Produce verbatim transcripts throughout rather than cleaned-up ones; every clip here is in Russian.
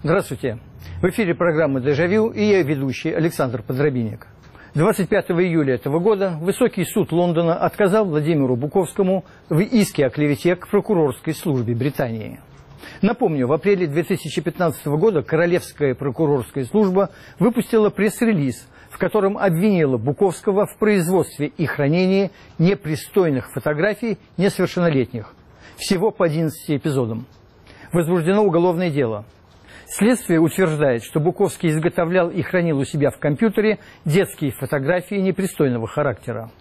Здравствуйте. В эфире программа «Дежавю» и я, ведущий Александр Подробинник. двадцать пятого июля этого года Высокий суд Лондона отказал Владимиру Буковскому в иске о клевете к прокурорской службе Британии. Напомню, в апреле две тысячи пятнадцатого года Королевская прокурорская служба выпустила пресс-релиз, в котором обвинила Буковского в производстве и хранении непристойных фотографий несовершеннолетних. Всего по одиннадцати эпизодам. Возбуждено уголовное дело. Следствие утверждает, что Буковский изготовлял и хранил у себя в компьютере детские фотографии непристойного характера.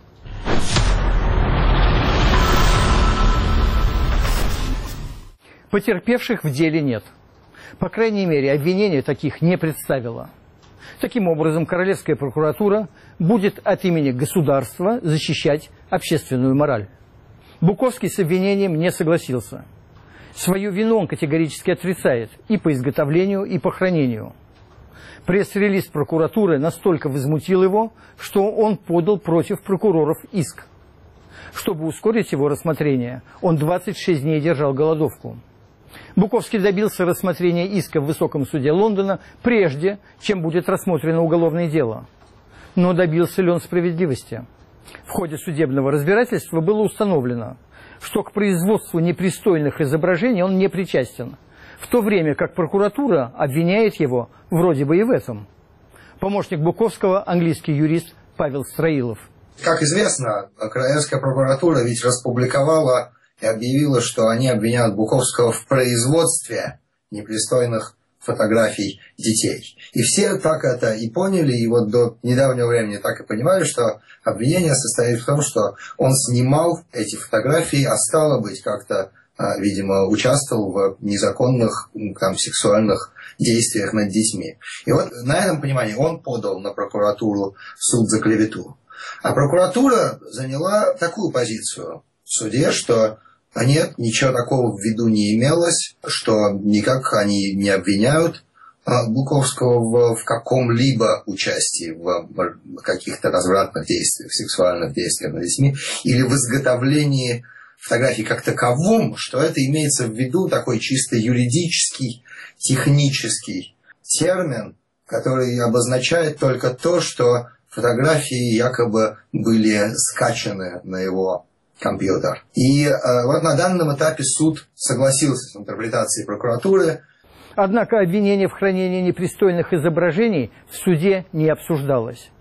Потерпевших в деле нет. По крайней мере, обвинение таких не представило. Таким образом, Королевская прокуратура будет от имени государства защищать общественную мораль. Буковский с обвинением не согласился. Свою вину он категорически отрицает и по изготовлению, и по хранению. Пресс-релиз прокуратуры настолько возмутил его, что он подал против прокуроров иск. Чтобы ускорить его рассмотрение, он двадцать шесть дней держал голодовку. Буковский добился рассмотрения иска в Высоком суде Лондона прежде, чем будет рассмотрено уголовное дело. Но добился ли он справедливости? В ходе судебного разбирательства было установлено, что к производству непристойных изображений он не причастен, в то время как прокуратура обвиняет его вроде бы и в этом. Помощник Буковского, английский юрист Павел Строилов. Как известно, Королевская прокуратура ведь распубликовала и объявила, что они обвиняют Буковского в производстве непристойных фотографий детей. И все так это и поняли, и вот до недавнего времени так и понимали, что обвинение состоит в том, что он снимал эти фотографии, а стало быть, как-то, видимо, участвовал в незаконных там, сексуальных действиях над детьми. И вот на этом понимании он подал на прокуратуру в суд за клевету. А прокуратура заняла такую позицию в суде, что нет, ничего такого в виду не имелось, что никак они не обвиняют Буковского в, в каком-либо участии в каких-то развратных действиях, сексуальных действиях над детьми или в изготовлении фотографий как таковом, что это имеется в виду такой чисто юридический, технический термин, который обозначает только то, что фотографии якобы были скачаны на его компьютер. И э, вот на данном этапе суд согласился с интерпретацией прокуратуры. Однако обвинение в хранении непристойных изображений в суде не обсуждалось.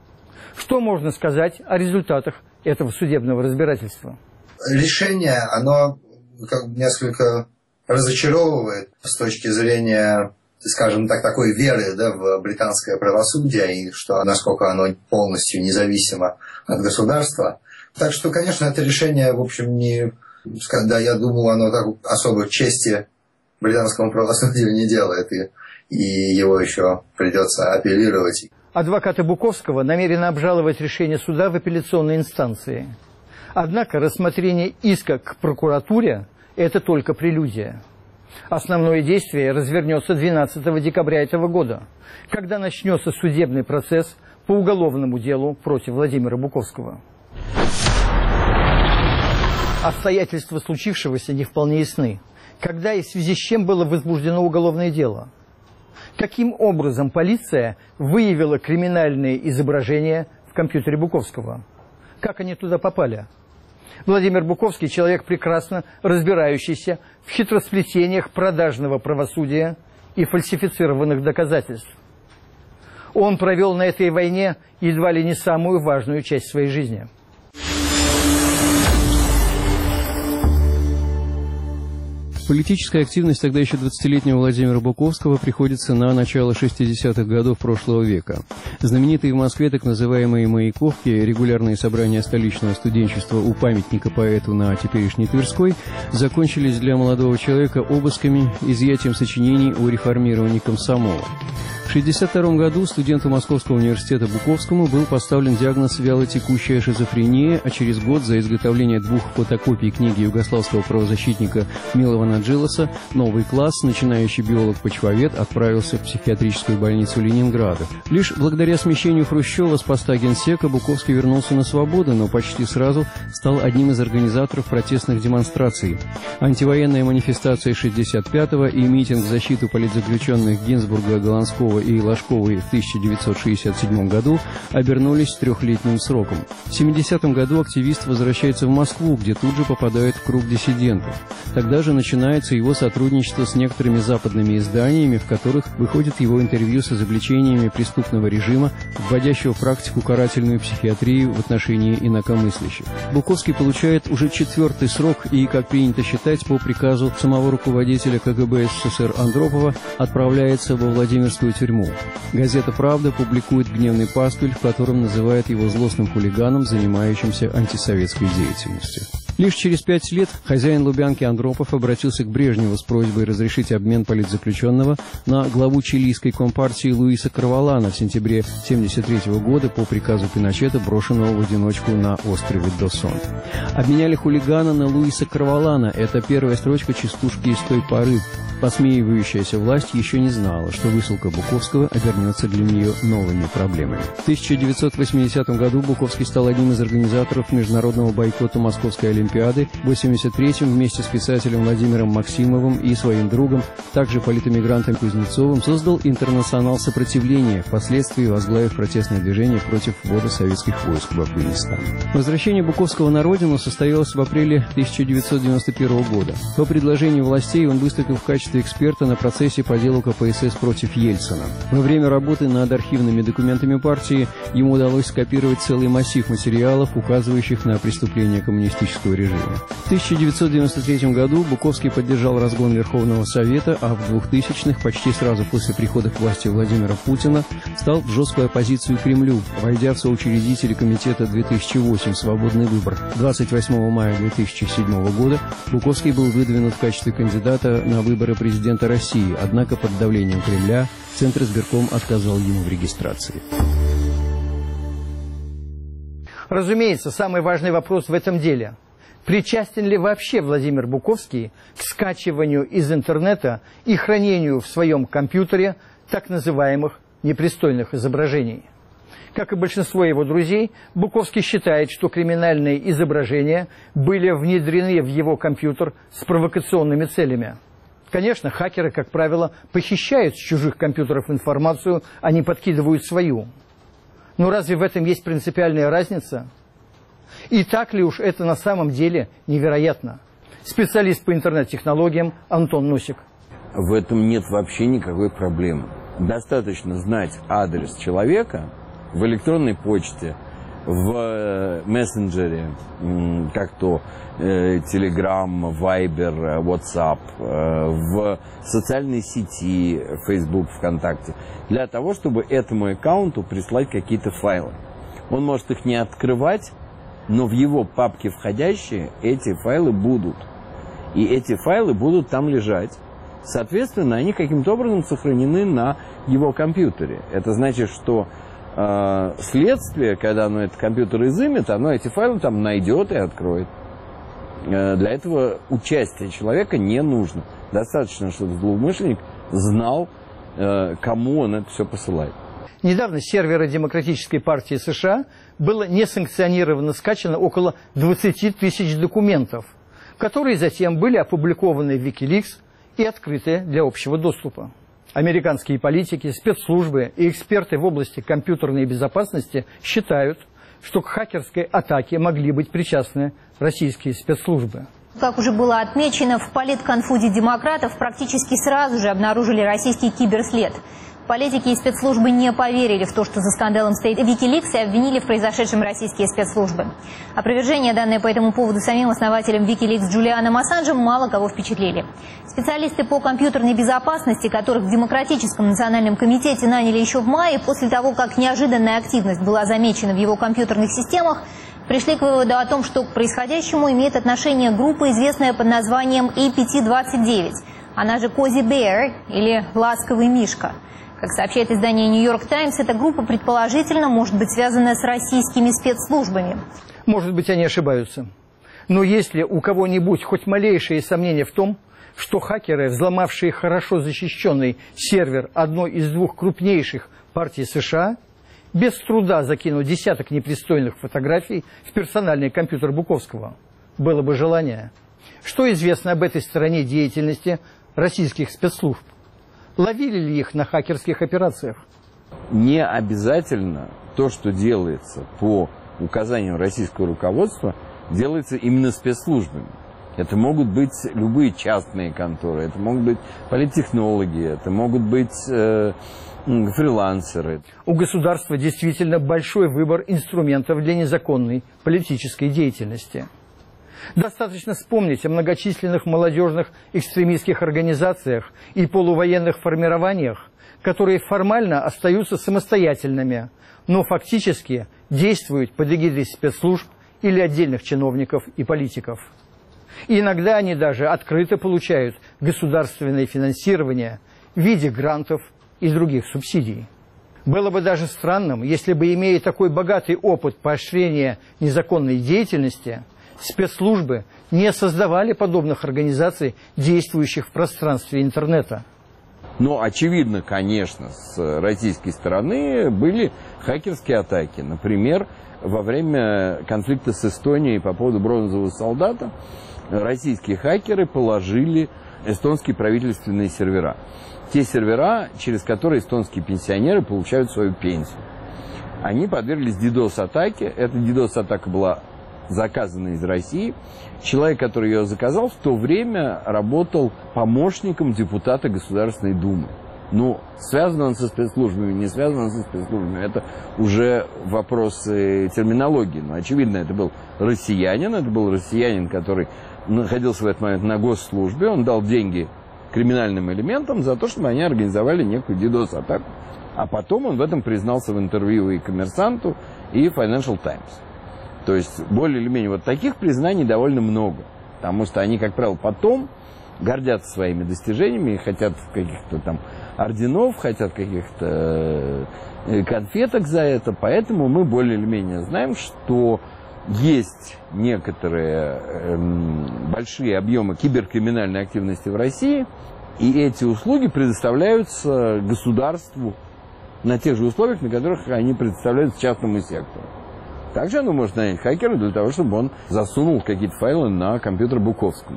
Что можно сказать о результатах этого судебного разбирательства? Решение, оно как несколько разочаровывает с точки зрения, скажем так, такой веры, да, в британское правосудие, и что насколько оно полностью независимо от государства. Так что, конечно, это решение, в общем, не... Да, я думаю, оно так особо чести британскому правосудию не делает, и, и его еще придется апеллировать. Адвокаты Буковского намерены обжаловать решение суда в апелляционной инстанции. Однако рассмотрение иска к прокуратуре – это только прелюдия. Основное действие развернется двенадцатого декабря этого года, когда начнется судебный процесс по уголовному делу против Владимира Буковского. Обстоятельства случившегося не вполне ясны. Когда и в связи с чем было возбуждено уголовное дело? Каким образом полиция выявила криминальные изображения в компьютере Буковского? Как они туда попали? Владимир Буковский – человек, прекрасно разбирающийся в хитросплетениях продажного правосудия и фальсифицированных доказательств. Он провел на этой войне едва ли не самую важную часть своей жизни. Политическая активность тогда еще двадцатилетнего Владимира Буковского приходится на начало шестидесятых годов прошлого века. Знаменитые в Москве так называемые «Маяковки», регулярные собрания столичного студенчества у памятника поэту на теперешней Тверской, закончились для молодого человека обысками, изъятием сочинений о реформировании комсомола. В тысяча девятьсот шестьдесят втором году студенту Московского университета Буковскому был поставлен диагноз вялотекущая шизофрения, а через год за изготовление двух фотокопий книги югославского правозащитника Милована Джилоса новый класс, начинающий биолог-почвовед, отправился в психиатрическую больницу Ленинграда. Лишь благодаря смещению Хрущева с поста генсека Буковский вернулся на свободу, но почти сразу стал одним из организаторов протестных демонстраций. Антивоенная манифестация шестьдесят пятого и митинг в защиту политзаключенных Гинзбурга, Голландского и Ложковой в тысяча девятьсот шестьдесят седьмом году обернулись трехлетним сроком. В семидесятом году активист возвращается в Москву, где тут же попадает в круг диссидентов. Тогда же начинается его сотрудничество с некоторыми западными изданиями, в которых выходит его интервью с изобличениями преступного режима, вводящего в практику карательную психиатрию в отношении инакомыслящих. Буковский получает уже четвертый срок и, как принято считать, по приказу самого руководителя ка гэ бэ эс эс эс эр Андропова отправляется во Владимирскую тюрьму. Газета «Правда» публикует гневный пасквиль, в котором называет его злостным хулиганом, занимающимся антисоветской деятельностью. Лишь через пять лет хозяин Лубянки Андропов обратился к Брежневу с просьбой разрешить обмен политзаключенного на главу чилийской компартии Луиса Карвалана в сентябре тысяча девятьсот семьдесят третьего года по приказу Пиночета, брошенного в одиночку на острове Досон. Обменяли хулигана на Луиса Карвалана. Это первая строчка частушки из той поры. Посмеивающаяся власть еще не знала, что высылка Буковского обернется для нее новыми проблемами. В тысяча девятьсот восьмидесятом году Буковский стал одним из организаторов международного бойкота Московской Олимпиады. В восемьдесят третьем вместе с писателем Владимиром Максимовым и своим другом, также политэмигрантом Кузнецовым, создал интернационал сопротивления, впоследствии возглавив протестное движение против ввода советских войск в Афганистан. Возвращение Буковского на родину состоялось в апреле тысяча девятьсот девяносто первого года. По предложению властей он выступил в качестве эксперта на процессе по делу ка пэ эс эс против Ельцина. Во время работы над архивными документами партии ему удалось скопировать целый массив материалов, указывающих на преступления коммунистического режима. В тысяча девятьсот девяносто третьем году Буковский поддержал разгон Верховного Совета, а в двухтысячных, почти сразу после прихода к власти Владимира Путина, стал в жесткую оппозицию Кремлю, войдя в соучредители комитета две тысячи восемь «Свободный выбор». двадцать восьмого мая две тысячи седьмого года Буковский был выдвинут в качестве кандидата на выборы президента России, однако под давлением Кремля Центр избирком отказал ему в регистрации. Разумеется, самый важный вопрос в этом деле – причастен ли вообще Владимир Буковский к скачиванию из интернета и хранению в своем компьютере так называемых непристойных изображений? Как и большинство его друзей, Буковский считает, что криминальные изображения были внедрены в его компьютер с провокационными целями. Конечно, хакеры, как правило, похищают с чужих компьютеров информацию, а не подкидывают свою. Но разве в этом есть принципиальная разница? И так ли уж это на самом деле невероятно? Специалист по интернет-технологиям Антон Носик. В этом нет вообще никакой проблемы. Достаточно знать адрес человека в электронной почте, в мессенджере, как то Telegram, Viber, WhatsApp, в социальной сети Facebook, ВКонтакте, для того, чтобы этому аккаунту прислать какие-то файлы. Он может их не открывать, но в его папке входящие эти файлы будут. И эти файлы будут там лежать. Соответственно, они каким-то образом сохранены на его компьютере. Это значит, что э, следствие, когда оно этот компьютер изымет, оно эти файлы там найдет и откроет. Э, для этого участие человека не нужно. Достаточно, чтобы злоумышленник знал, э, кому он это все посылает. Недавно с сервера Демократической партии США было несанкционированно скачано около двадцати тысяч документов, которые затем были опубликованы в Викиликс и открыты для общего доступа. Американские политики, спецслужбы и эксперты в области компьютерной безопасности считают, что к хакерской атаке могли быть причастны российские спецслужбы. Как уже было отмечено, в политконфузе демократов практически сразу же обнаружили российский киберслед. Политики и спецслужбы не поверили в то, что за скандалом стоит Викиликс, и обвинили в произошедшем российские спецслужбы. Опровержение, данное по этому поводу самим основателем Викиликс Джулианом Ассанжем, мало кого впечатлили. Специалисты по компьютерной безопасности, которых в Демократическом национальном комитете наняли еще в мае, после того, как неожиданная активность была замечена в его компьютерных системах, пришли к выводу о том, что к происходящему имеет отношение группа, известная под названием эй пи ти двадцать девять, она же Кози Беар или Ласковый Мишка. Как сообщает издание «Нью-Йорк Таймс», эта группа предположительно может быть связана с российскими спецслужбами. Может быть, они ошибаются. Но если у кого-нибудь хоть малейшие сомнения в том, что хакеры, взломавшие хорошо защищенный сервер одной из двух крупнейших партий США, без труда закинут десяток непристойных фотографий в персональный компьютер Буковского. Было бы желание. Что известно об этой стороне деятельности российских спецслужб? Ловили ли их на хакерских операциях? Не обязательно то, что делается по указанию российского руководства, делается именно спецслужбами. Это могут быть любые частные конторы, это могут быть политтехнологи, это могут быть э, фрилансеры. У государства действительно большой выбор инструментов для незаконной политической деятельности. Достаточно вспомнить о многочисленных молодежных экстремистских организациях и полувоенных формированиях, которые формально остаются самостоятельными, но фактически действуют под эгидой спецслужб или отдельных чиновников и политиков. И иногда они даже открыто получают государственное финансирование в виде грантов и других субсидий. Было бы даже странным, если бы, имея такой богатый опыт поощрения незаконной деятельности, спецслужбы не создавали подобных организаций, действующих в пространстве интернета. Но, очевидно, конечно, с российской стороны были хакерские атаки. Например, во время конфликта с Эстонией по поводу бронзового солдата российские хакеры положили эстонские правительственные сервера. Те сервера, через которые эстонские пенсионеры получают свою пенсию. Они подверглись дидос-атаке. Эта дидос-атака была заказана из России. Человек, который ее заказал, в то время работал помощником депутата Государственной Думы. Ну, связан он со спецслужбами, не связан он со спецслужбами, это уже вопросы терминологии. Но, очевидно, это был россиянин, это был россиянин, который находился в этот момент на госслужбе, он дал деньги криминальным элементам за то, чтобы они организовали некую дидос-атаку. А потом он в этом признался в интервью и «Коммерсанту», и Financial Times. То есть, более или менее, вот таких признаний довольно много. Потому что они, как правило, потом гордятся своими достижениями, хотят каких-то там орденов, хотят каких-то конфеток за это. Поэтому мы более или менее знаем, что есть некоторые эм, большие объемы киберкриминальной активности в России, и эти услуги предоставляются государству на тех же условиях, на которых они предоставляются частному сектору. Также оно может нанять хакера для того, чтобы он засунул какие-то файлы на компьютер Буковскому.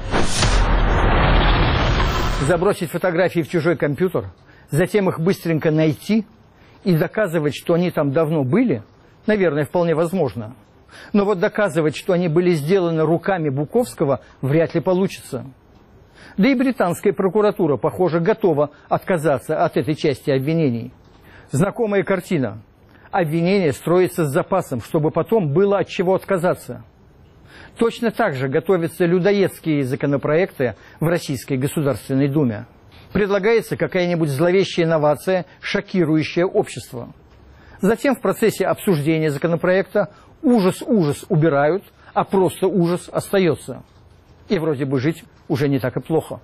Забросить фотографии в чужой компьютер, затем их быстренько найти и доказывать, что они там давно были, наверное, вполне возможно. Но вот доказывать, что они были сделаны руками Буковского, вряд ли получится. Да и британская прокуратура, похоже, готова отказаться от этой части обвинений. Знакомая картина. Обвинение строится с запасом, чтобы потом было от чего отказаться. Точно так же готовятся людоедские законопроекты в Российской Государственной Думе. Предлагается какая-нибудь зловещая инновация, шокирующая общество. Затем в процессе обсуждения законопроекта ужас-ужас убирают, а просто ужас остается. И вроде бы жить уже не так и плохо.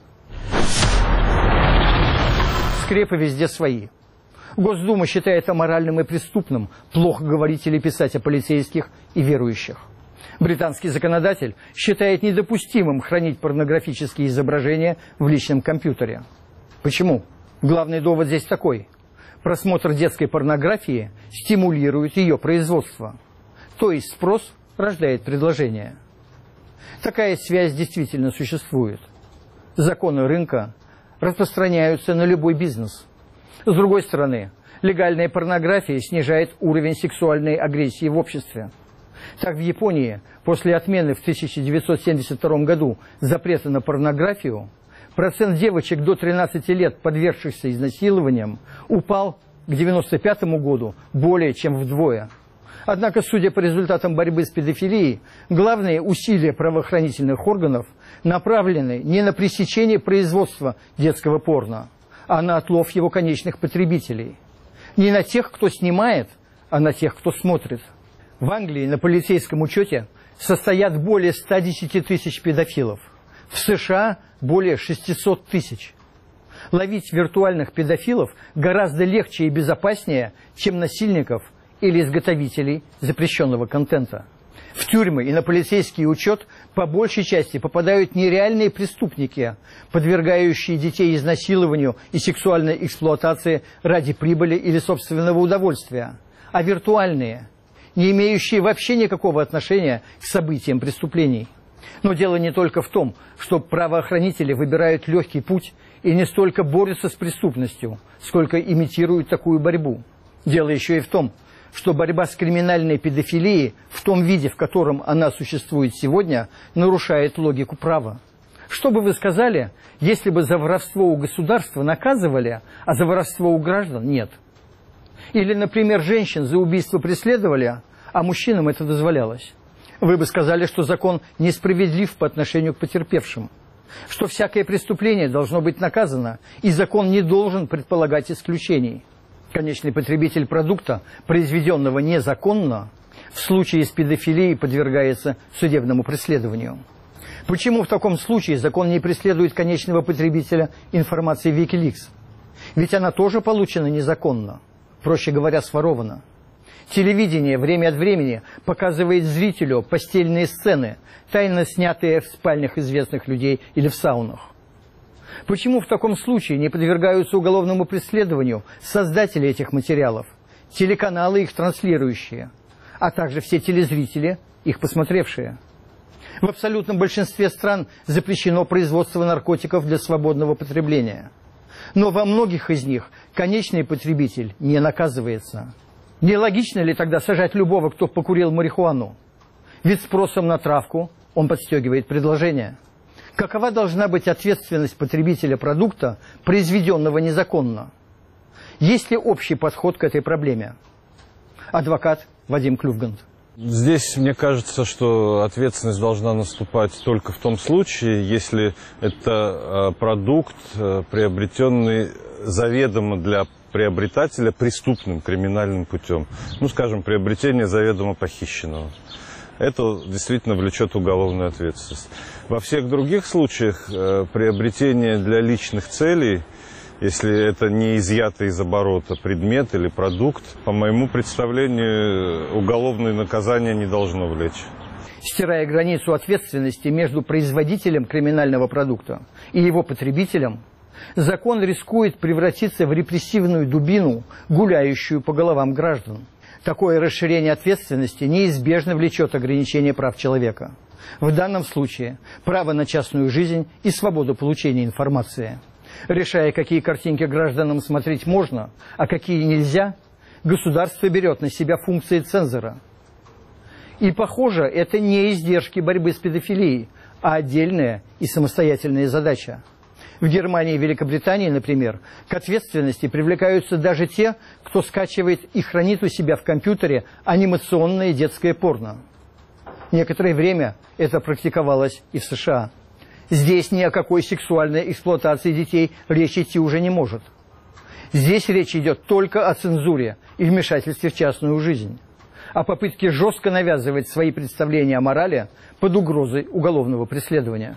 Скрепы везде свои. Госдума считает аморальным и преступным плохо говорить или писать о полицейских и верующих. Британский законодатель считает недопустимым хранить порнографические изображения в личном компьютере. Почему? Главный довод здесь такой. Просмотр детской порнографии стимулирует ее производство. То есть спрос рождает предложение. Такая связь действительно существует. Законы рынка распространяются на любой бизнес. С другой стороны, легальная порнография снижает уровень сексуальной агрессии в обществе. Так, в Японии после отмены в тысяча девятьсот семьдесят втором году запрета на порнографию процент девочек до тринадцати лет, подвергшихся изнасилованиям, упал к девяносто пятому году более чем вдвое. Однако, судя по результатам борьбы с педофилией, главные усилия правоохранительных органов направлены не на пресечение производства детского порно, а на отлов его конечных потребителей. Не на тех, кто снимает, а на тех, кто смотрит. В Англии на полицейском учете состоят более ста десяти тысяч педофилов. В США более шестисот тысяч. Ловить виртуальных педофилов гораздо легче и безопаснее, чем насильников или изготовителей запрещенного контента. В тюрьмы и на полицейский учет по большей части попадают нереальные преступники, подвергающие детей изнасилованию и сексуальной эксплуатации ради прибыли или собственного удовольствия, а виртуальные, не имеющие вообще никакого отношения к событиям преступлений. Но дело не только в том, что правоохранители выбирают легкий путь и не столько борются с преступностью, сколько имитируют такую борьбу. Дело еще и в том, что борьба с криминальной педофилией в том виде, в котором она существует сегодня, нарушает логику права. Что бы вы сказали, если бы за воровство у государства наказывали, а за воровство у граждан нет? Или, например, женщин за убийство преследовали, а мужчинам это дозволялось? Вы бы сказали, что закон несправедлив по отношению к потерпевшим, что всякое преступление должно быть наказано, и закон не должен предполагать исключений. Конечный потребитель продукта, произведенного незаконно, в случае с педофилией подвергается судебному преследованию. Почему в таком случае закон не преследует конечного потребителя информации Wikileaks? Ведь она тоже получена незаконно, проще говоря, сворована. Телевидение время от времени показывает зрителю постельные сцены, тайно снятые в спальнях известных людей или в саунах. Почему в таком случае не подвергаются уголовному преследованию создатели этих материалов, телеканалы, их транслирующие, а также все телезрители, их посмотревшие? В абсолютном большинстве стран запрещено производство наркотиков для свободного потребления. Но во многих из них конечный потребитель не наказывается. Нелогично ли тогда сажать любого, кто покурил марихуану? Ведь спросом на травку он подстегивает предложение. Какова должна быть ответственность потребителя продукта, произведенного незаконно? Есть ли общий подход к этой проблеме? Адвокат Вадим Клювгант. Здесь, мне кажется, что ответственность должна наступать только в том случае, если это продукт, приобретенный заведомо для приобретателя преступным криминальным путем. Ну, скажем, приобретение заведомо похищенного. Это действительно влечет уголовную ответственность. Во всех других случаях э, приобретение для личных целей, если это не изъято из оборота предмет или продукт, по моему представлению, уголовное наказание не должно влечь. Стирая границу ответственности между производителем криминального продукта и его потребителем, закон рискует превратиться в репрессивную дубину, гуляющую по головам граждан. Такое расширение ответственности неизбежно влечет ограничение прав человека. В данном случае право на частную жизнь и свободу получения информации. Решая, какие картинки гражданам смотреть можно, а какие нельзя, государство берет на себя функции цензора. И, похоже, это не издержки борьбы с педофилией, а отдельная и самостоятельная задача. В Германии и Великобритании, например, к ответственности привлекаются даже те, кто скачивает и хранит у себя в компьютере анимационное детское порно. Некоторое время это практиковалось и в США. Здесь ни о какой сексуальной эксплуатации детей речь идти уже не может. Здесь речь идет только о цензуре и вмешательстве в частную жизнь, о попытке жестко навязывать свои представления о морали под угрозой уголовного преследования.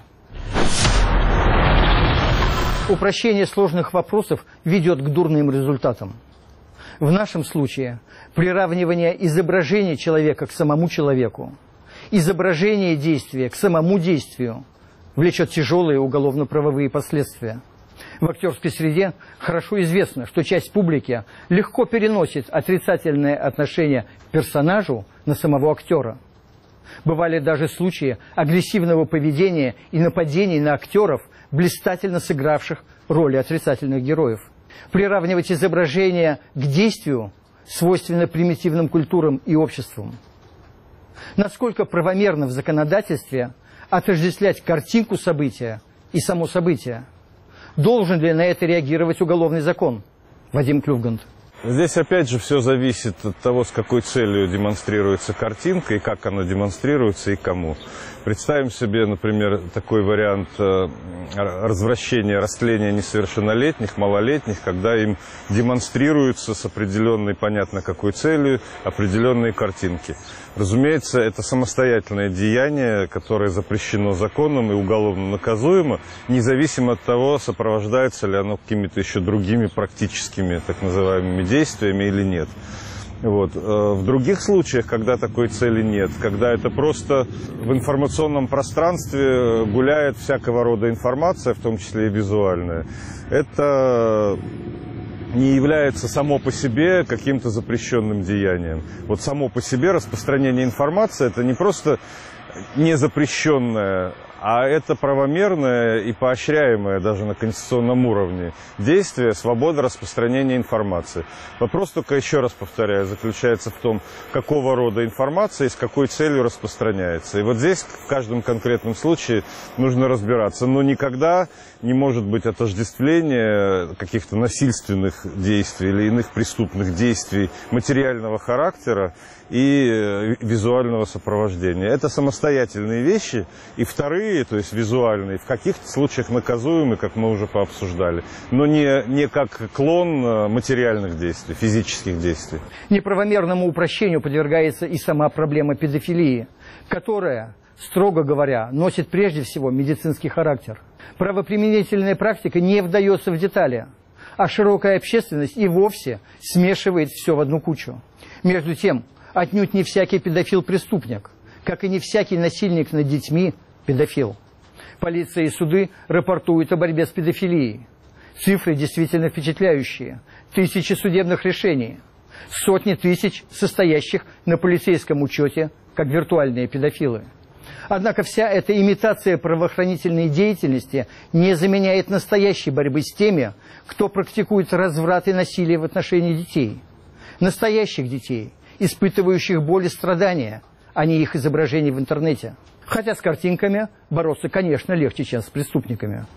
Упрощение сложных вопросов ведет к дурным результатам. В нашем случае приравнивание изображения человека к самому человеку, изображение действия к самому действию влечет тяжелые уголовно-правовые последствия. В актерской среде хорошо известно, что часть публики легко переносит отрицательное отношение к персонажу на самого актера. Бывали даже случаи агрессивного поведения и нападений на актеров, блистательно сыгравших роли отрицательных героев. Приравнивать изображение к действию свойственно примитивным культурам и обществам. Насколько правомерно в законодательстве отождествлять картинку события и само событие? Должен ли на это реагировать уголовный закон? Вадим Клювгант. Здесь опять же все зависит от того, с какой целью демонстрируется картинка и как она демонстрируется и кому. Представим себе, например, такой вариант развращения, растления несовершеннолетних, малолетних, когда им демонстрируются с определенной, понятно какой целью, определенные картинки. Разумеется, это самостоятельное деяние, которое запрещено законом и уголовно наказуемо, независимо от того, сопровождается ли оно какими-то еще другими практическими, так называемыми, действиями или нет. Вот. В других случаях, когда такой цели нет, когда это просто в информационном пространстве гуляет всякого рода информация, в том числе и визуальная, это не является само по себе каким-то запрещенным деянием. Вот само по себе распространение информации – это не просто незапрещенное, а это правомерное и поощряемое даже на конституционном уровне действие, свобода распространения информации. Вопрос только, еще раз повторяю, заключается в том, какого рода информация и с какой целью распространяется. И вот здесь в каждом конкретном случае нужно разбираться. Но никогда не может быть отождествления каких-то насильственных действий или иных преступных действий материального характера и визуального сопровождения. Это самостоятельные вещи. И вторые, то есть визуальные, в каких-то случаях наказуемы, как мы уже пообсуждали, но не, не как клон материальных действий, физических действий. Неправомерному упрощению подвергается и сама проблема педофилии, которая, строго говоря, носит прежде всего медицинский характер. Правоприменительная практика не вдается в детали, а широкая общественность и вовсе смешивает все в одну кучу. Между тем, отнюдь не всякий педофил преступник, как и не всякий насильник над детьми педофил. Полиция и суды рапортуют о борьбе с педофилией. Цифры действительно впечатляющие. Тысячи судебных решений, сотни тысяч состоящих на полицейском учете, как виртуальные педофилы. Однако вся эта имитация правоохранительной деятельности не заменяет настоящей борьбы с теми, кто практикует разврат и насилие в отношении детей. Настоящих детей, испытывающих боль и страдания, а не их изображений в интернете. Хотя с картинками бороться, конечно, легче, чем с преступниками.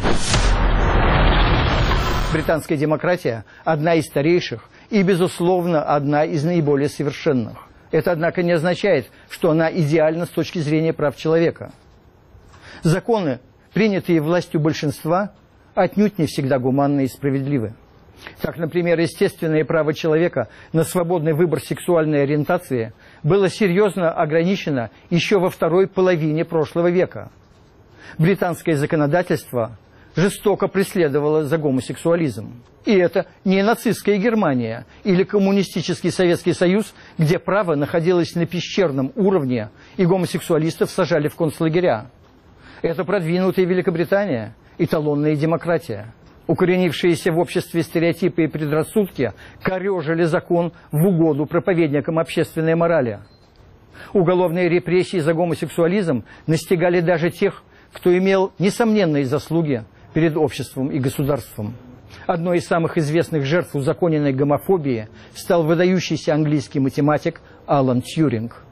Британская демократия – одна из старейших и, безусловно, одна из наиболее совершенных. Это, однако, не означает, что она идеальна с точки зрения прав человека. Законы, принятые властью большинства, отнюдь не всегда гуманны и справедливы. Так, например, естественное право человека на свободный выбор сексуальной ориентации было серьезно ограничено еще во второй половине прошлого века. Британское законодательство жестоко преследовало за гомосексуализм. И это не нацистская Германия или коммунистический Советский Союз, где право находилось на пещерном уровне и гомосексуалистов сажали в концлагеря. Это продвинутая Великобритания, эталонная демократия. Укоренившиеся в обществе стереотипы и предрассудки корежили закон в угоду проповедникам общественной морали. Уголовные репрессии за гомосексуализм настигали даже тех, кто имел несомненные заслуги перед обществом и государством. Одной из самых известных жертв узаконенной гомофобии стал выдающийся английский математик Алан Тьюринг.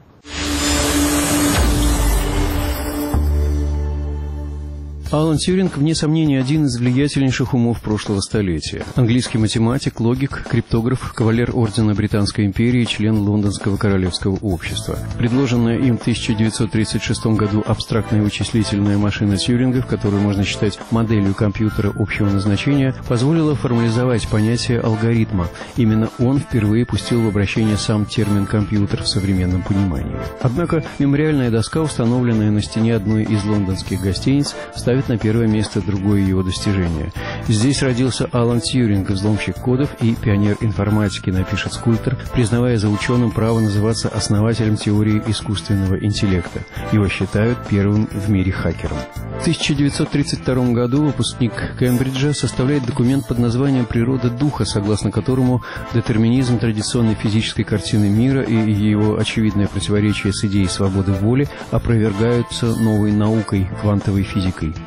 Алан Тьюринг, вне сомнения, один из влиятельнейших умов прошлого столетия. Английский математик, логик, криптограф, кавалер ордена Британской империи, член Лондонского королевского общества. Предложенная им в тысяча девятьсот тридцать шестом году абстрактная вычислительная машина Тьюринга, которую можно считать моделью компьютера общего назначения, позволила формализовать понятие алгоритма. Именно он впервые пустил в обращение сам термин «компьютер» в современном понимании. Однако мемориальная доска, установленная на стене одной из лондонских гостиниц, ставит на первое место другое его достижение. Здесь родился Алан Тьюринг, взломщик кодов и пионер информатики, напишет скульптор, признавая за ученым право называться основателем теории искусственного интеллекта. Его считают первым в мире хакером. В тысяча девятьсот тридцать втором году выпускник Кембриджа составляет документ под названием «Природа духа», согласно которому детерминизм традиционной физической картины мира и его очевидное противоречие с идеей свободы воли опровергаются новой наукой, квантовой физикой.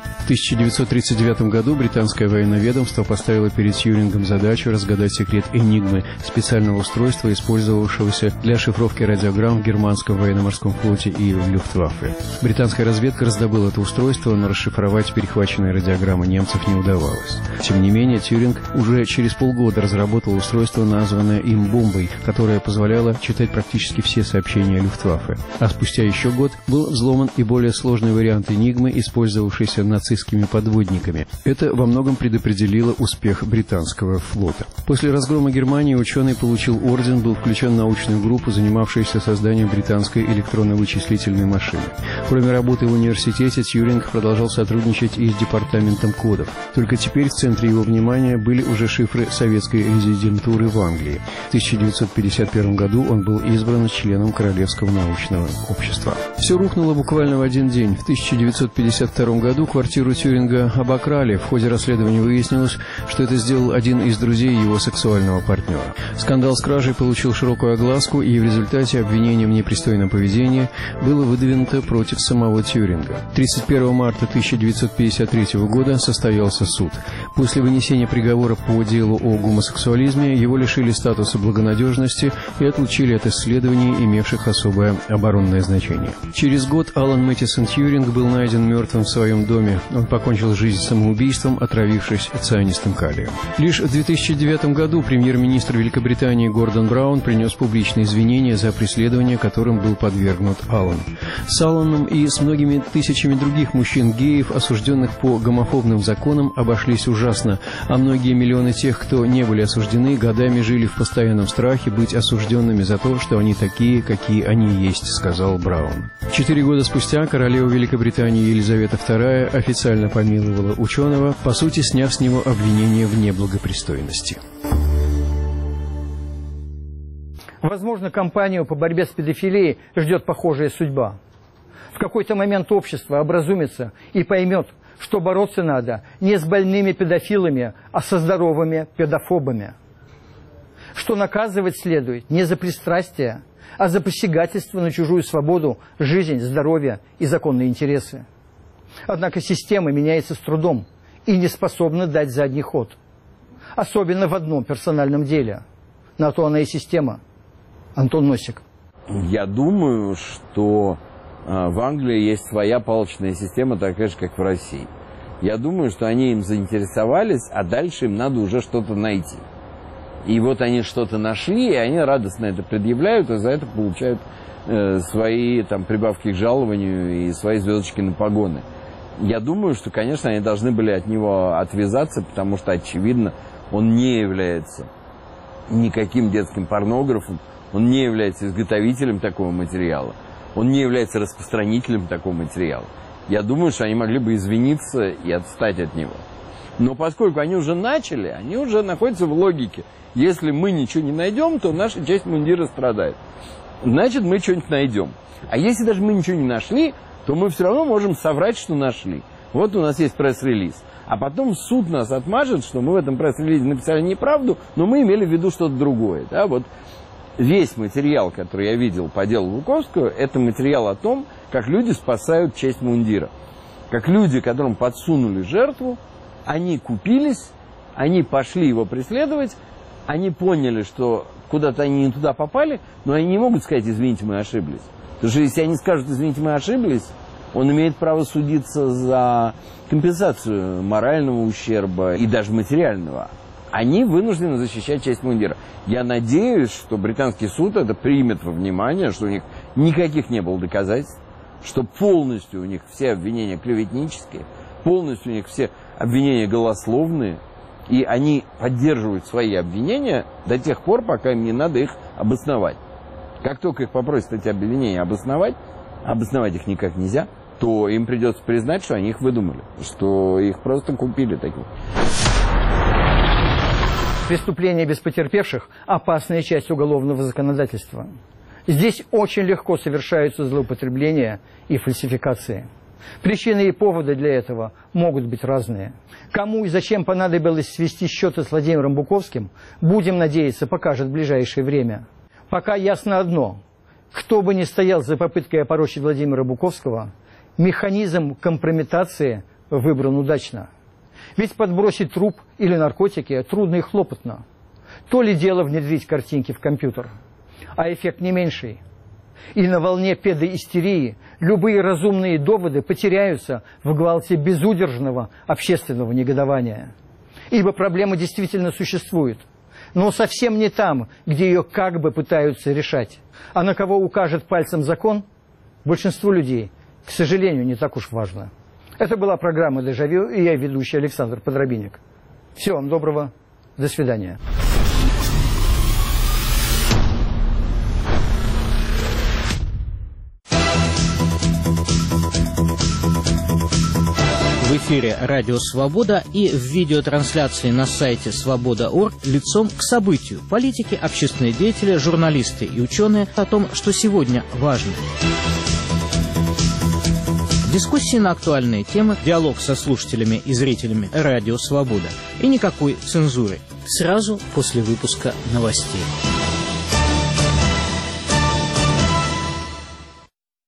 В тысяча девятьсот тридцать девятом году британское военное ведомство поставило перед Тьюрингом задачу разгадать секрет «Энигмы» — специального устройства, использовавшегося для шифровки радиограмм в германском военно-морском флоте и в Люфтваффе. Британская разведка раздобыла это устройство, но расшифровать перехваченные радиограммы немцев не удавалось. Тем не менее, Тьюринг уже через полгода разработал устройство, названное им «бомбой», которое позволяло читать практически все сообщения Люфтваффе. А спустя еще год был взломан и более сложный вариант «Энигмы», использовавшийся нацистскими подводниками. Это во многом предопределило успех британского флота. После разгрома Германии ученый получил орден, был включен в научную группу, занимавшуюся созданием британской электронно-вычислительной машины. Кроме работы в университете, Тьюринг продолжал сотрудничать и с департаментом кодов. Только теперь в центре его внимания были уже шифры советской резидентуры в Англии. В тысяча девятьсот пятьдесят первом году он был избран членом Королевского научного общества. Все рухнуло буквально в один день. В тысяча девятьсот пятьдесят втором году квартиру Тьюринга обокрали. В ходе расследования выяснилось, что это сделал один из друзей его сексуального партнера. Скандал с кражей получил широкую огласку, и в результате обвинение в непристойном поведении было выдвинуто против самого Тьюринга. тридцать первого марта тысяча девятьсот пятьдесят третьего года состоялся суд. После вынесения приговора по делу о гомосексуализме его лишили статуса благонадежности и отлучили от исследований, имевших особое оборонное значение. Через год Алан Мэттисон Тьюринг был найден мертвым в своем доме. Он покончил жизнь самоубийством, отравившись цианистым калием. Лишь в две тысячи девятом году премьер-министр Великобритании Гордон Браун принес публичные извинения за преследование, которым был подвергнут Алан. С Аланом и с многими тысячами других мужчин-геев, осужденных по гомофобным законам, обошлись ужасно, а многие миллионы тех, кто не были осуждены, годами жили в постоянном страхе быть осужденными за то, что они такие, какие они есть, сказал Браун. Четыре года спустя королева Великобритании Елизавета вторая официально помиловала ученого, по сути, сняв с него обвинение в неблагопристойности. Возможно, кампанию по борьбе с педофилией ждет похожая судьба. В какой-то момент общество образумится и поймет, что бороться надо не с больными педофилами, а со здоровыми педофобами. Что наказывать следует не за пристрастие, а за посягательство на чужую свободу, жизнь, здоровье и законные интересы. Однако система меняется с трудом и не способна дать задний ход. Особенно в одном персональном деле. На то она и система. Антон Носик. Я думаю, что э, в Англии есть своя палочная система, такая же, как в России. Я думаю, что они им заинтересовались, а дальше им надо уже что-то найти. И вот они что-то нашли, и они радостно это предъявляют, и за это получают э, свои там, прибавки к жалованию и свои звездочки на погоны. Я думаю, что, конечно, они должны были от него отвязаться, потому что, очевидно, он не является никаким детским порнографом, он не является изготовителем такого материала, он не является распространителем такого материала. Я думаю, что они могли бы извиниться и отстать от него. Но поскольку они уже начали, они уже находятся в логике. Если мы ничего не найдем, то наша часть мундира страдает. Значит, мы что-нибудь найдем. А если даже мы ничего не нашли, то мы все равно можем соврать, что нашли. Вот у нас есть пресс-релиз. А потом суд нас отмажет, что мы в этом пресс-релизе написали неправду, но мы имели в виду что-то другое. Да? Вот весь материал, который я видел по делу Луковского, это материал о том, как люди спасают честь мундира. Как люди, которым подсунули жертву, они купились, они пошли его преследовать, они поняли, что куда-то они не туда попали, но они не могут сказать: извините, мы ошиблись. Потому что если они скажут: извините, мы ошиблись, он имеет право судиться за компенсацию морального ущерба и даже материального. Они вынуждены защищать честь мундира. Я надеюсь, что британский суд это примет во внимание, что у них никаких не было доказательств, что полностью у них все обвинения клеветнические, полностью у них все обвинения голословные, и они поддерживают свои обвинения до тех пор, пока им не надо их обосновать. Как только их попросят эти обвинения обосновать, обосновать их никак нельзя, то им придется признать, что они их выдумали, что их просто купили таким. Преступления без потерпевших – опасная часть уголовного законодательства. Здесь очень легко совершаются злоупотребления и фальсификации. Причины и поводы для этого могут быть разные. Кому и зачем понадобилось свести счеты с Владимиром Буковским, будем надеяться, покажет ближайшее время. Пока ясно одно. Кто бы ни стоял за попыткой опорочить Владимира Буковского, механизм компрометации выбран удачно. Ведь подбросить труп или наркотики трудно и хлопотно. То ли дело внедрить картинки в компьютер, а эффект не меньший. И на волне педоистерии любые разумные доводы потеряются в гвалте безудержного общественного негодования. Ибо проблема действительно существует, но совсем не там, где ее как бы пытаются решать. А на кого укажет пальцем закон, большинству людей, к сожалению, не так уж важно. Это была программа «Дежавю», и я ведущий Александр Подробинник. Всего вам доброго, до свидания. В эфире «Радио Свобода» и в видеотрансляции на сайте свобода точка орг лицом к событию. Политики, общественные деятели, журналисты и ученые о том, что сегодня важно. Дискуссии на актуальные темы, диалог со слушателями и зрителями «Радио Свобода» и никакой цензуры. Сразу после выпуска новостей.